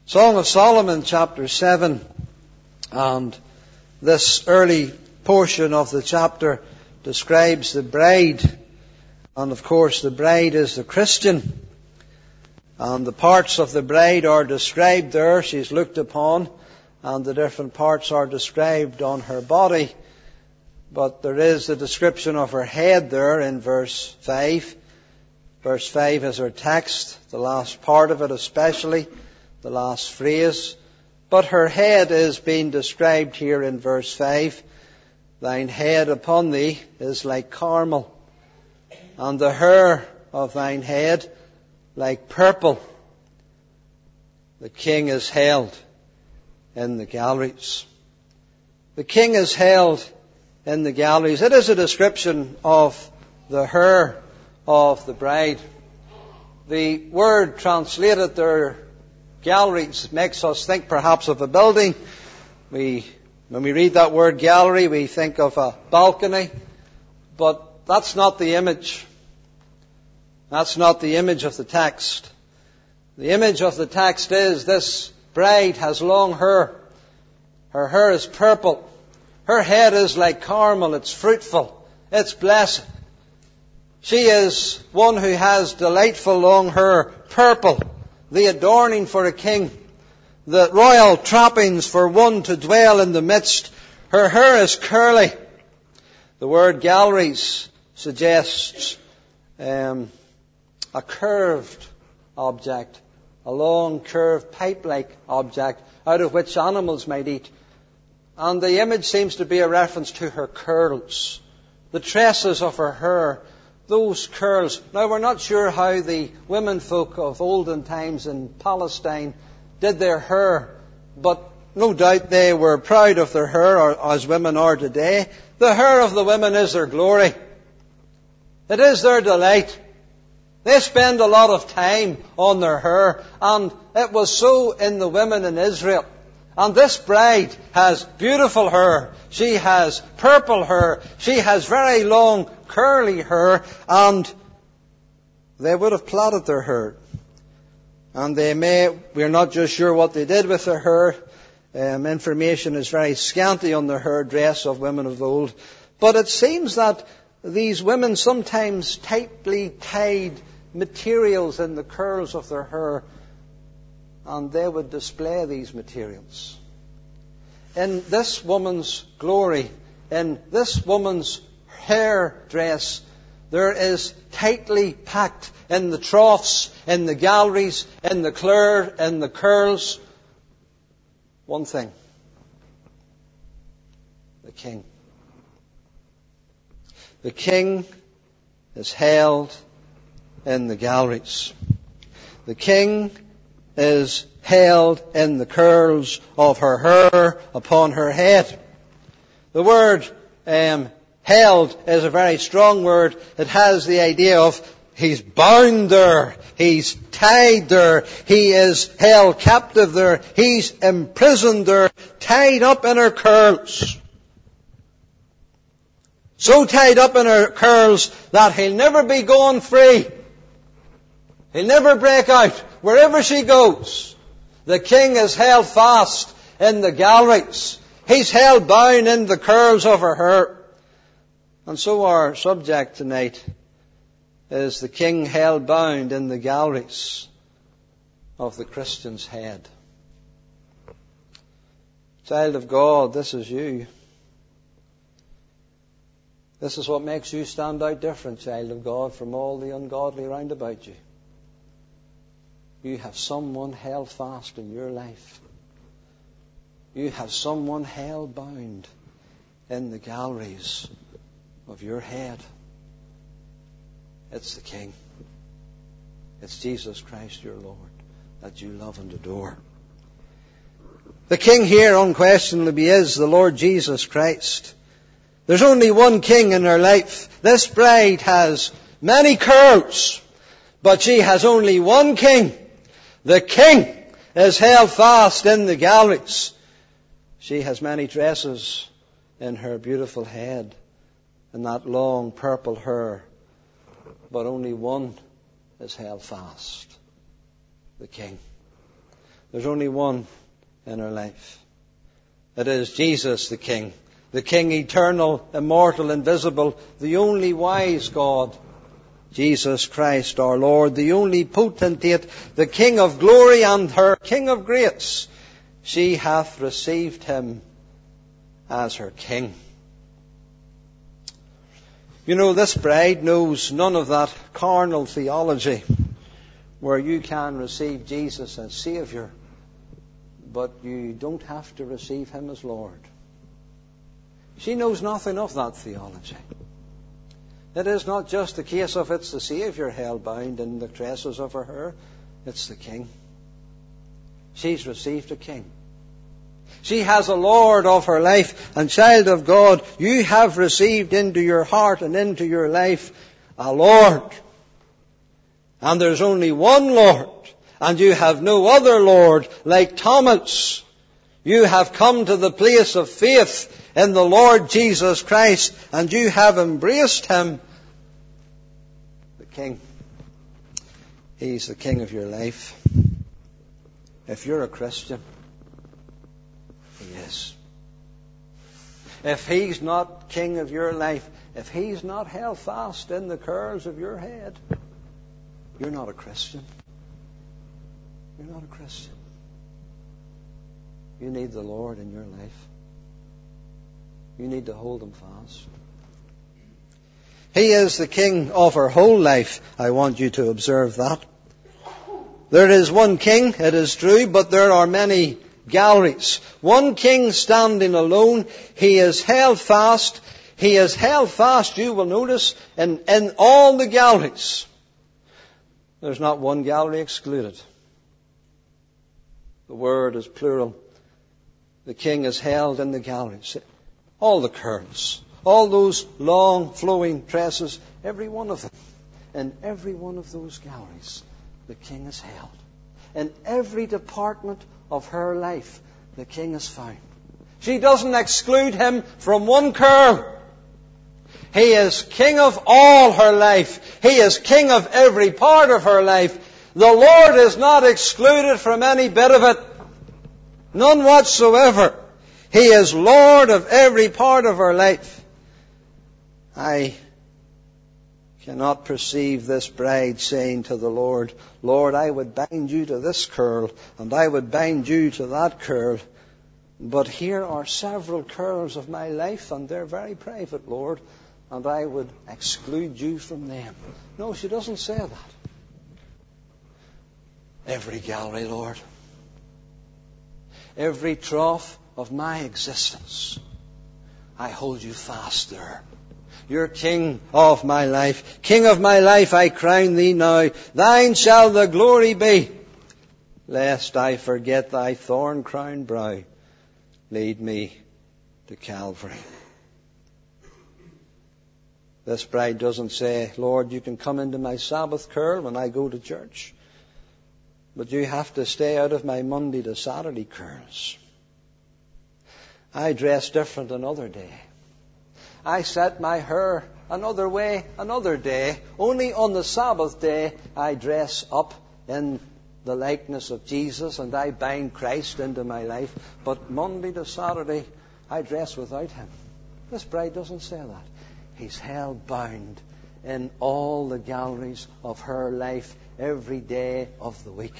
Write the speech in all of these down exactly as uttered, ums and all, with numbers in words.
Song of Solomon, chapter seven, and this early portion of the chapter describes the bride, and of course the bride is the Christian, and the parts of the bride are described there. She's looked upon, and the different parts are described on her body, but there is the description of her head there in verse five. Verse five is her text, the last part of it especially, the last phrase. But her head is being described here in verse five. Thine head upon thee is like Carmel, and the hair of thine head like purple. The king is held in the galleries. The king is held in the galleries. It is a description of the hair of the bride. The word translated there, galleries, makes us think perhaps of a building. We, when we read that word gallery, we think of a balcony, but that's not the image. That's not the image of the text. The image of the text is this bride has long hair. Her hair is purple. Her head is like Carmel. It's fruitful. It's blessed. She is one who has delightful long hair, purple, the adorning for a king, the royal trappings for one to dwell in the midst. Her hair is curly. The word galleries suggests um, a curved object, a long, curved, pipe-like object out of which animals might eat. And the image seems to be a reference to her curls, the tresses of her hair, those curls. Now, we're not sure how the women folk of olden times in Palestine did their hair, but no doubt they were proud of their hair, or as women are today. The hair of the women is their glory. It is their delight. They spend a lot of time on their hair, and it was so in the women in Israel. And this bride has beautiful hair. She has purple hair. She has very long, curly hair. And they would have plaited their hair. And they may, we're not just sure what they did with their hair. Um, information is very scanty on the hair dress of women of old. But it seems that these women sometimes tightly tied materials in the curls of their hair, and they would display these materials. In this woman's glory, in this woman's hair dress, there is tightly packed in the troughs, in the galleries, in the clear, in the curls, one thing: the king. The king is held in the galleries. The king is held in the curls of her hair upon her head. The word um, held is a very strong word. It has the idea of he's bound there, he's tied there, he is held captive there, he's imprisoned there, tied up in her curls. So tied up in her curls that he'll never be going free. He'll never break out. Wherever she goes, the king is held fast in the galleries. He's held bound in the curls of her hair. And so our subject tonight is the king held bound in the galleries of the Christian's head. Child of God, this is you. This is what makes you stand out different, child of God, from all the ungodly round about you. You have someone held fast in your life. You have someone held bound in the galleries of your head. It's the King. It's Jesus Christ your Lord that you love and adore. The King here unquestionably is the Lord Jesus Christ. There's only one King in her life. This bride has many curls, but she has only one King. The King is held fast in the galleries. She has many tresses in her beautiful head and that long purple hair, but only one is held fast. The King. There's only one in her life. It is Jesus the King. The King eternal, immortal, invisible, the only wise God. Jesus Christ our Lord, the only potentate, the King of glory and her King of grace. She hath received him as her King. You know, this bride knows none of that carnal theology where you can receive Jesus as Saviour, but you don't have to receive him as Lord. She knows nothing of that theology. It is not just the case of it's the Saviour held bound in the tresses of her hair. It's the King. She's received a King. She has a Lord of her life. And child of God, you have received into your heart and into your life a Lord. And there's only one Lord. And you have no other Lord like Thomas. You have come to the place of faith in the Lord Jesus Christ, and you have embraced him, the King. He's the King of your life. If you're a Christian, he is. If he's not King of your life, if he's not held fast in the curls of your head, you're not a Christian. You're not a Christian. You need the Lord in your life. You need to hold him fast. He is the King of her whole life. I want you to observe that. There is one King, it is true, but there are many galleries. One King standing alone. He is held fast. He is held fast, you will notice, in, in all the galleries. There's not one gallery excluded. The word is plural. The King is held in the galleries. All the curls, all those long flowing tresses, every one of them. In every one of those galleries, the King is held. In every department of her life, the King is found. She doesn't exclude him from one curl. He is King of all her life. He is King of every part of her life. The Lord is not excluded from any bit of it. None whatsoever. He is Lord of every part of her life. I cannot perceive this bride saying to the Lord, Lord, I would bind you to this curl, and I would bind you to that curl. But here are several curls of my life, and they're very private, Lord, and I would exclude you from them. No, she doesn't say that. Every gallery, Lord. Every trough of my existence, I hold you fast there. You're King of my life. King of my life, I crown thee now. Thine shall the glory be. Lest I forget thy thorn-crowned brow, lead me to Calvary. This bride doesn't say, Lord, you can come into my Sabbath curl when I go to church, but you have to stay out of my Monday to Saturday curls. I dress different another day. I set my hair another way another day. Only on the Sabbath day I dress up in the likeness of Jesus and I bind Christ into my life. But Monday to Saturday I dress without him. This bride doesn't say that. He's held bound in all the galleries of her life every day of the week.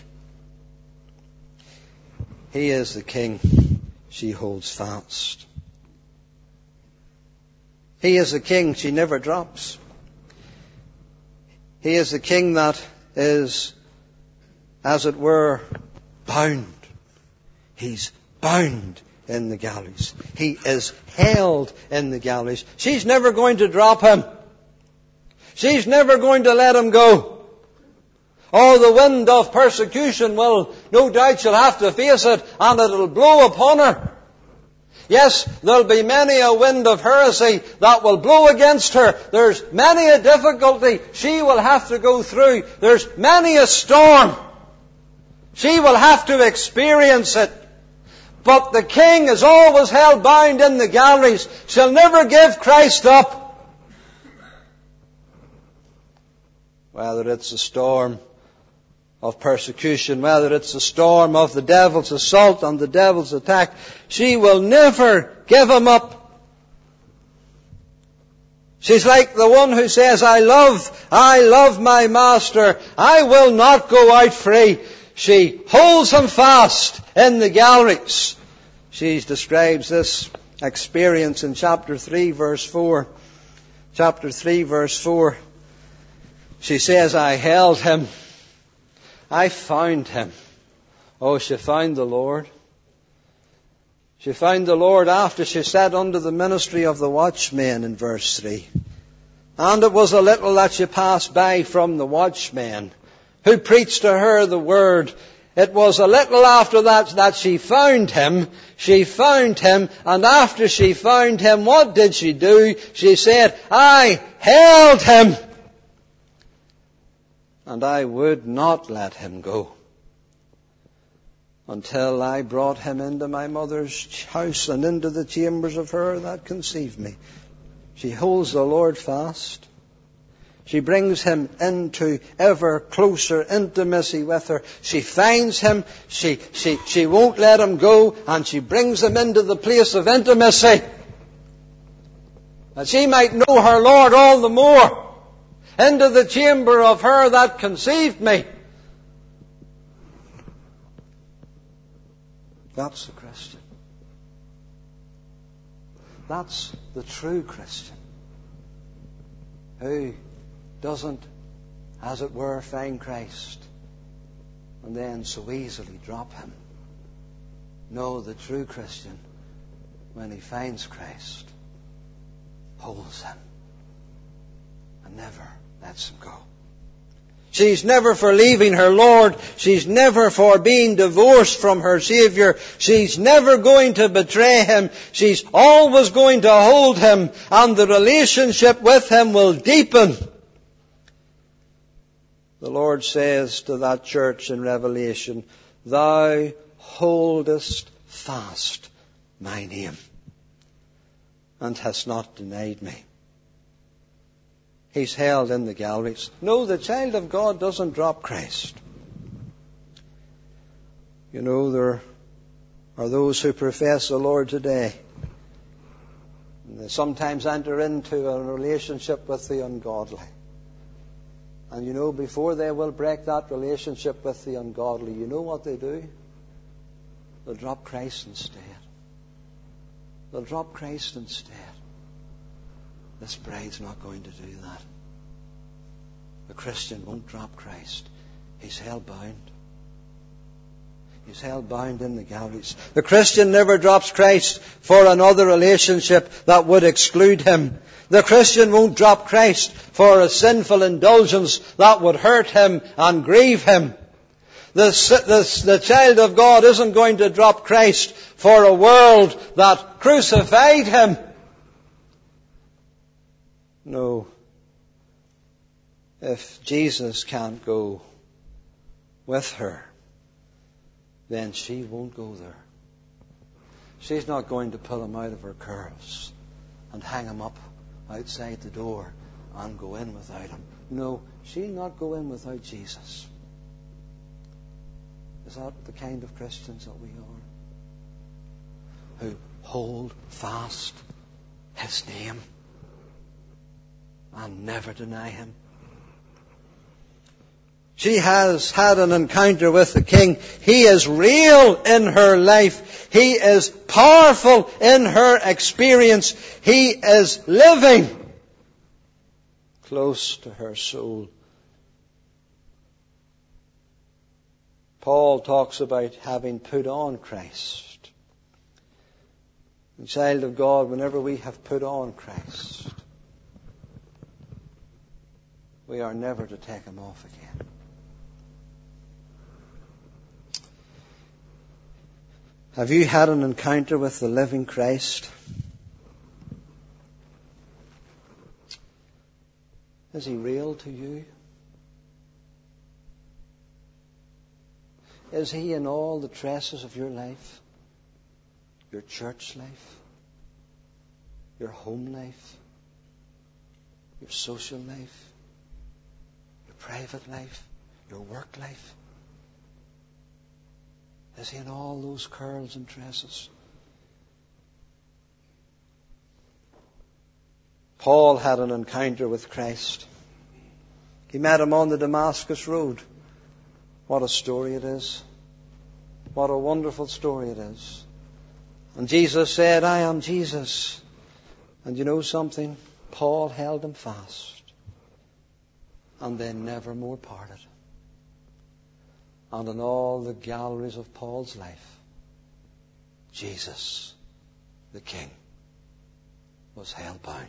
He is the King. She holds fast. He is the King she never drops. He is the King that is, as it were, bound. He's bound in the galleries. He is held in the galleries. She's never going to drop him. She's never going to let him go. Oh, the wind of persecution will, no doubt she'll have to face it, and it'll blow upon her. Yes, there'll be many a wind of heresy that will blow against her. There's many a difficulty she will have to go through. There's many a storm. She will have to experience it. But the King is always held bound in the galleries. She'll never give Christ up. Whether it's a storm of persecution, whether it's the storm of the devil's assault and the devil's attack, she will never give him up. She's like the one who says, I love, I love my master. I will not go out free. She holds him fast in the galleries. She describes this experience in chapter three, verse four. Chapter three, verse four. She says, I held him. I found him. Oh, she found the Lord. She found the Lord after she sat under the ministry of the watchmen in verse three. And it was a little that she passed by from the watchmen who preached to her the word. It was a little after that that she found him. She found him, and after she found him, what did she do? She said, I held him, and I would not let him go until I brought him into my mother's house and into the chambers of her that conceived me. She holds the Lord fast. She brings him into ever closer intimacy with her. She finds him. She, she, she won't let him go, and she brings him into the place of intimacy, that she might know her Lord all the more. Into the chamber of her that conceived me. That's the Christian. That's the true Christian, who doesn't, as it were, find Christ and then so easily drop him. No, the true Christian, when he finds Christ, holds him and never lets him go. She's never for leaving her Lord. She's never for being divorced from her Savior. She's never going to betray him. She's always going to hold him, and the relationship with him will deepen. The Lord says to that church in Revelation, Thou holdest fast my name, and hast not denied me. He's held in the galleries. No, the child of God doesn't drop Christ. You know, there are those who profess the Lord today. And they sometimes enter into a relationship with the ungodly. And you know, before they will break that relationship with the ungodly, you know what they do? They'll drop Christ instead. They'll drop Christ instead. This bride's not going to do that. The Christian won't drop Christ. He's held bound. He's held bound in the galleries. The Christian never drops Christ for another relationship that would exclude him. The Christian won't drop Christ for a sinful indulgence that would hurt him and grieve him. The, the, the child of God isn't going to drop Christ for a world that crucified him. No. If Jesus can't go with her, then she won't go there. She's not going to pull him out of her curls and hang him up outside the door and go in without him. No, she'll not go in without Jesus. Is that the kind of Christians that we are? Who hold fast his name and never deny him. She has had an encounter with the King. He is real in her life. He is powerful in her experience. He is living close to her soul. Paul talks about having put on Christ. And child of God, whenever we have put on Christ, we are never to take him off again. Have you had an encounter with the living Christ? Is he real to you? Is he in all the tresses of your life? Your church life? Your home life? Your social life? Your private life? Your work life? Is he in all those curls and tresses? Paul had an encounter with Christ. He met him on the Damascus Road. What a story it is. What a wonderful story it is. And Jesus said, I am Jesus. And you know something? Paul held him fast. And they never more parted. And in all the galleries of Paul's life, Jesus, the King, was held bound.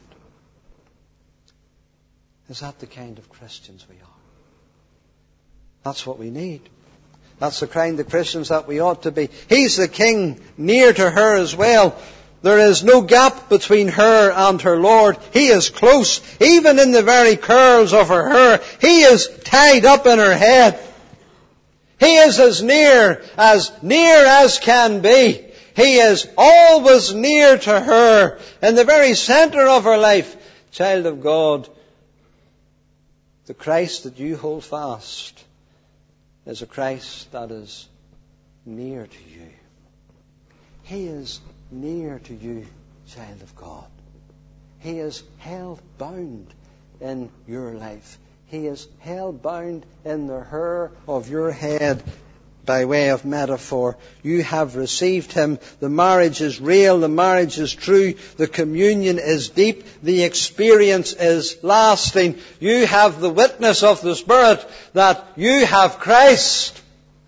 Is that the kind of Christians we are? That's what we need. That's the kind of Christians that we ought to be. He's the King, near to her as well. There is no gap between her and her Lord. He is close, even in the very curls of her hair. He is tied up in her head. He is as near, as near as can be. He is always near to her, in the very center of her life. Child of God, the Christ that you hold fast is a Christ that is near to you. He is near to you, child of God. He is held bound in your life. He is held bound in the hair of your head by way of metaphor. You have received Him. The marriage is real. The marriage is true. The communion is deep. The experience is lasting. You have the witness of the Spirit that you have Christ.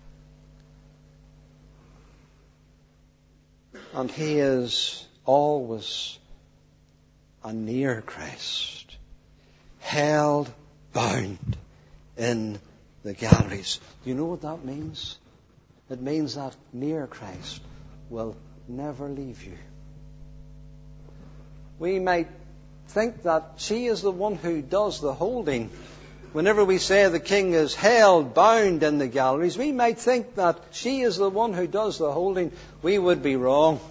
And He is always a near Christ, held bound in the galleries. Do you know what that means? It means that near Christ will never leave you. We might think that she is the one who does the holding. Whenever we say the King is held bound in the galleries, we might think that she is the one who does the holding. We would be wrong.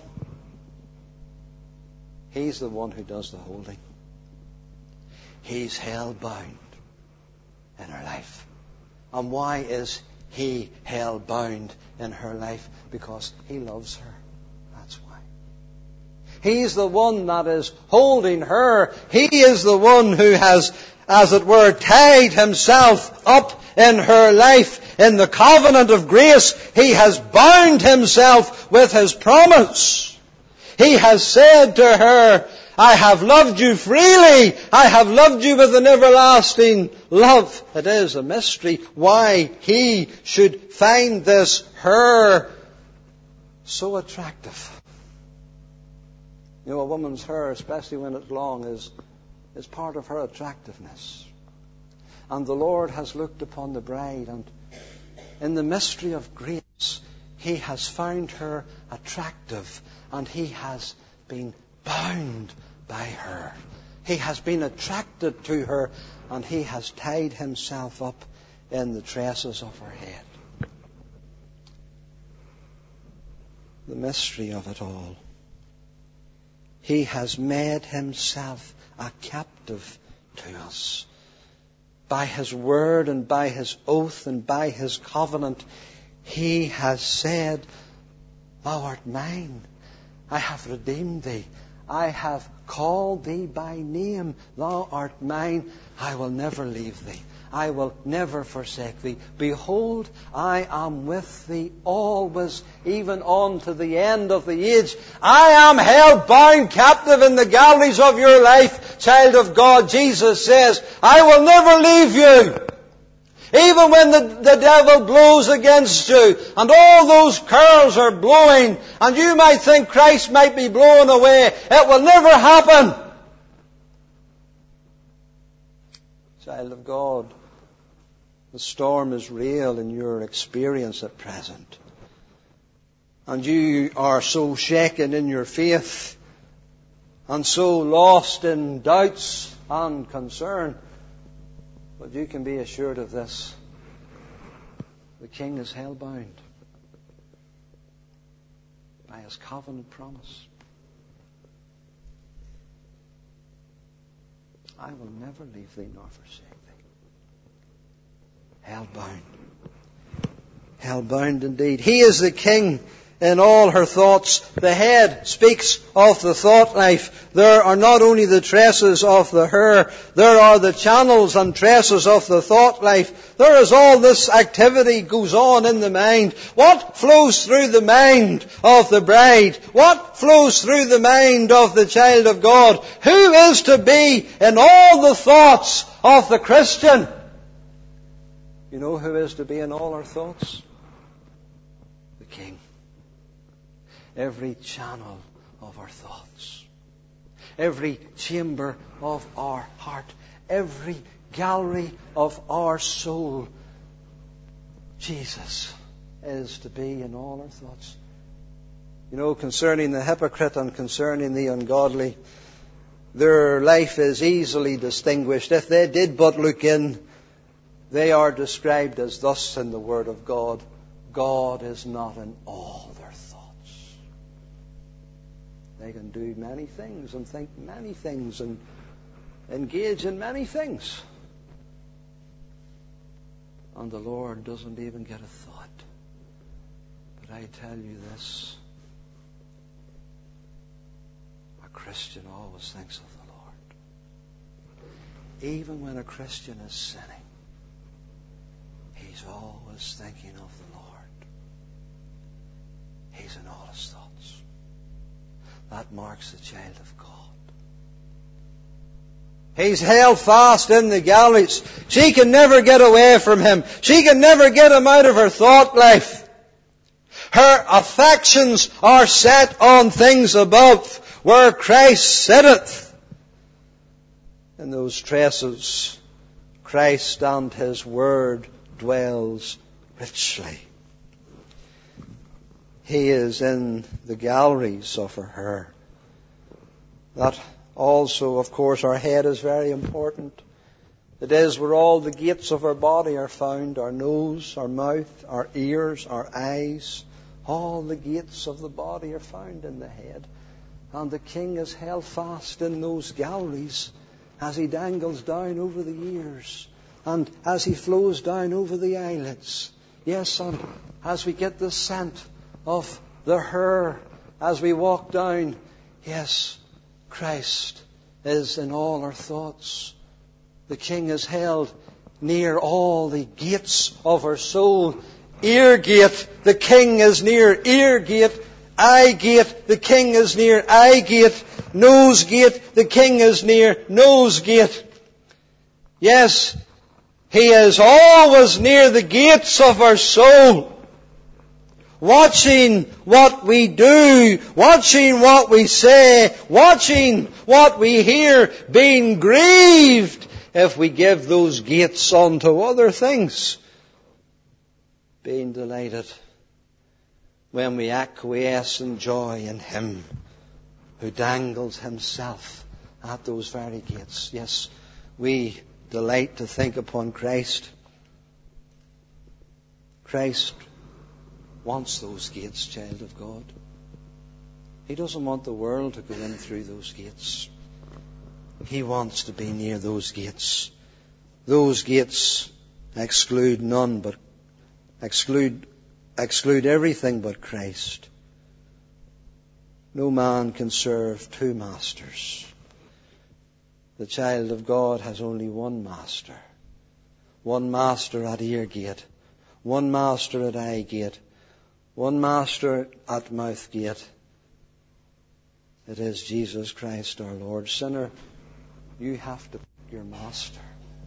He's the one who does the holding. He's held bound in her life. And why is He held bound in her life? Because He loves her. That's why. He's the one that is holding her. He is the one who has, as it were, tied Himself up in her life. In the covenant of grace, He has bound Himself with His promise. He has said to her, I have loved you freely. I have loved you with an everlasting love. It is a mystery why He should find this her so attractive. You know, a woman's hair, especially when it's long, is, is part of her attractiveness. And the Lord has looked upon the bride, and in the mystery of grace, He has found her attractive, and He has been bound by her. He has been attracted to her, and He has tied Himself up in the tresses of her head. The mystery of it all. He has made Himself a captive to us. By His word and by His oath and by His covenant, He has said, Thou art mine. I have redeemed thee. I have called thee by name. Thou art mine. I will never leave thee. I will never forsake thee. Behold, I am with thee always, even on to the end of the age. I am held bound captive in the galleries of your life, child of God. Jesus says, I will never leave you. Even when the, the devil blows against you and all those curls are blowing and you might think Christ might be blown away, it will never happen. Child of God, the storm is real in your experience at present. And you are so shaken in your faith and so lost in doubts and concern. But you can be assured of this. The King is held bound by His covenant promise. I will never leave thee nor forsake thee. Held bound. hell-bound indeed. He is the king in all her thoughts. The head speaks of the thought life. There are not only the tresses of the hair, there are the channels and tresses of the thought life. There is all this activity goes on in the mind. What flows through the mind of the bride? What flows through the mind of the child of God? Who is to be in all the thoughts of the Christian? You know who is to be in all our thoughts? The King. Every channel of our thoughts, every chamber of our heart, every gallery of our soul, Jesus is to be in all our thoughts. You know, concerning the hypocrite and concerning the ungodly, their life is easily distinguished. If they did but look in, they are described as thus in the Word of God: God is not in all their thoughts. They can do many things and think many things and engage in many things. And the Lord doesn't even get a thought. But I tell you this, a Christian always thinks of the Lord. Even when a Christian is sinning, he's always thinking of the Lord. He's in all his thoughts. That marks the child of God. He's held fast in the galleries. She can never get away from him. She can never get him out of her thought life. Her affections are set on things above, where Christ sitteth. In those tresses, Christ and His Word dwells richly. He is in the galleries of her hair. That also, of course, our head is very important. It is where all the gates of our body are found: our nose, our mouth, our ears, our eyes. All the gates of the body are found in the head. And the King is held fast in those galleries as He dangles down over the ears and as He flows down over the eyelids. Yes, and as we get the scent of the hair as we walk down, yes, Christ is in all our thoughts. The King is held near all the gates of our soul. Ear gate, the King is near ear gate. Eye gate, the King is near eye gate. Nose gate, the King is near nose gate. Yes, He is always near the gates of our soul, watching what we do, watching what we say, watching what we hear, being grieved if we give those gates unto other things, being delighted when we acquiesce in joy in Him who dangles Himself at those very gates. Yes, we delight to think upon Christ. Christ wants those gates, child of God. He doesn't want the world to go in through those gates. He wants to be near those gates. Those gates exclude none but exclude exclude everything but Christ. No man can serve two masters. The child of God has only one master. One master at ear gate. One master at eye gate. One master at mouth gate. It is Jesus Christ our Lord. Sinner, you have to pick your master.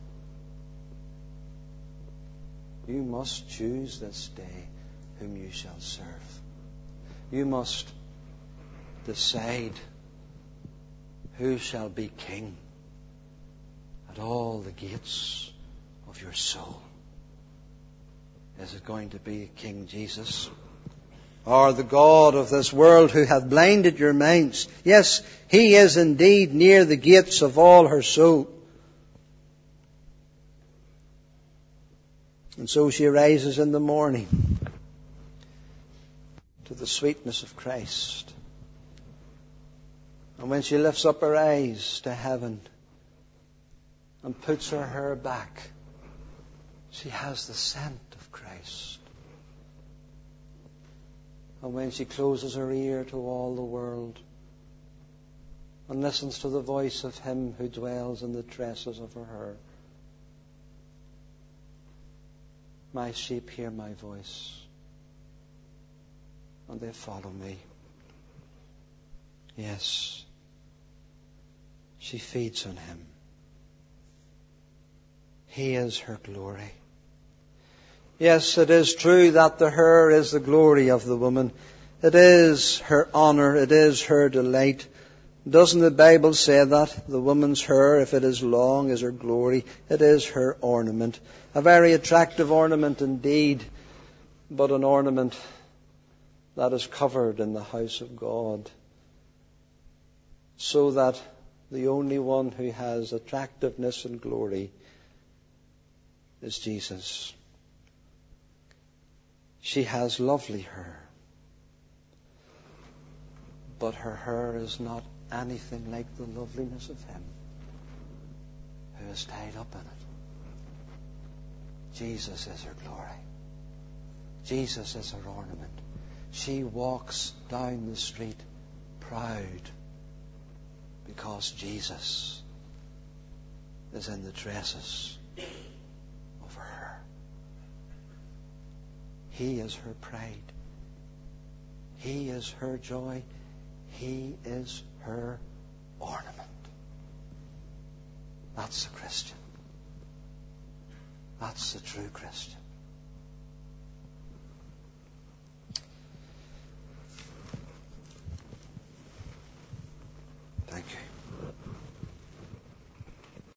You must choose this day whom you shall serve. You must decide who shall be king at all the gates of your soul. Is it going to be King Jesus? Or the God of this world who hath blinded your minds? Yes, He is indeed near the gates of all her soul. And so she rises in the morning to the sweetness of Christ. And when she lifts up her eyes to heaven and puts her hair back, she has the scent of Christ. And when she closes her ear to all the world and listens to the voice of him who dwells in the tresses of her hair, my sheep hear my voice, and they follow me. Yes, she feeds on him. He is her glory. Yes, it is true that the hair is the glory of the woman. It is her honour. It is her delight. Doesn't the Bible say that? The woman's hair, if it is long, is her glory. It is her ornament. A very attractive ornament indeed, but an ornament that is covered in the house of God, so that the only one who has attractiveness and glory is Jesus. She has lovely hair, but her hair is not anything like the loveliness of him who is tied up in it. Jesus is her glory. Jesus is her ornament. She walks down the street proud because Jesus is in the tresses of her hair. He is her pride. He is her joy. He is her ornament. That's the Christian. That's the true Christian.